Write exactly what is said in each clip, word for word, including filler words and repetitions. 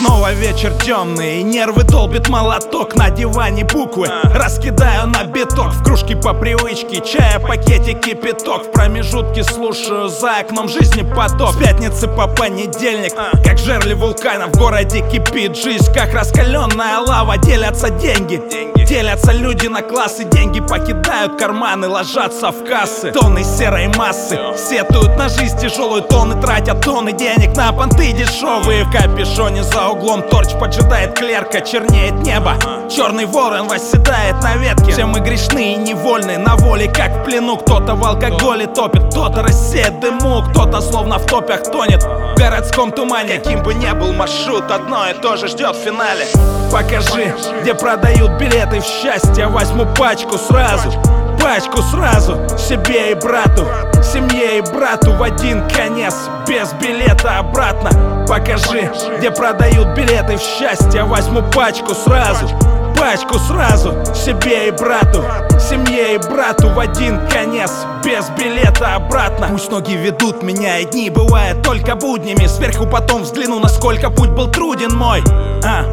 Снова вечер темный, и нервы долбит молоток. На диване буквы раскидаю на биток. В кружке по привычке чая, пакетик, кипяток. В промежутке слушаю за окном жизни поток. С пятницы по понедельник, как жерли вулкана, в городе кипит жизнь, как раскаленная лава. Делятся деньги, делятся люди на классы. Деньги покидают карманы, ложатся в кассы. Тонны серой массы сетуют на жизнь тяжелую. Тонны тратят тонны денег на понты дешевые. В капюшоне за углом торч поджидает клерка. Чернеет небо, черный ворон восседает на ветке. Все мы грешны и невольны, на воле как в плену. Кто-то в алкоголе топит, кто-то рассеет дыму, кто-то словно в топях тонет в городском тумане. Каким бы ни был маршрут, одно и то же ждет в финале. Покажи, где продают билеты в счастье. Возьму пачку сразу, пачку сразу себе и брату, семье и брату в один конец, без билета обратно. Покажи, где продают билеты в счастье. Возьму пачку сразу, пачку сразу себе и брату, семье и брату в один конец, без билета обратно. Пусть ноги ведут меня, и дни бывают только буднями. Сверху потом взгляну, насколько путь был труден мой. а.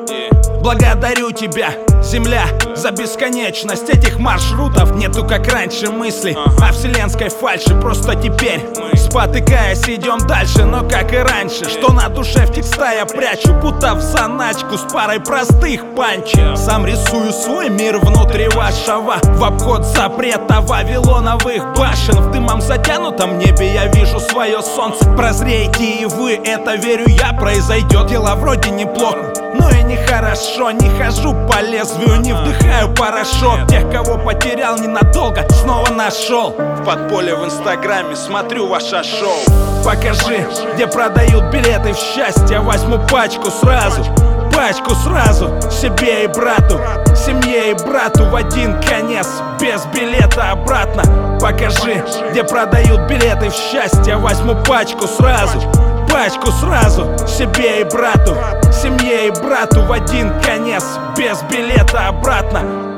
Благодарю тебя, земля, за бесконечность этих маршрутов. Нету как раньше мысли о вселенской фальши. Просто теперь, спотыкаясь, идем дальше. Но как и раньше, что на душе в текста я прячу, будто в заначку с парой простых панчей. Сам рисую свой мир внутри вашего, в обход запрета вавилоновых башен. В дымом затянутом небе я вижу свое солнце. Прозрейте и вы, это верю я, произойдет. Дело вроде неплохо, но и нехорошо. Не хожу по лезвию, не вдыхаю порошок. Тех, кого потерял ненадолго, снова нашел. В подполье в инстаграме смотрю ваше шоу. Покажи, где продают билеты в счастье. Возьму пачку сразу, пачку сразу себе и брату, семье и брату в один конец, без билета обратно. Покажи, где продают билеты в счастье. Возьму пачку сразу, пачку сразу себе и брату, семье и брату в один конец, без билета обратно.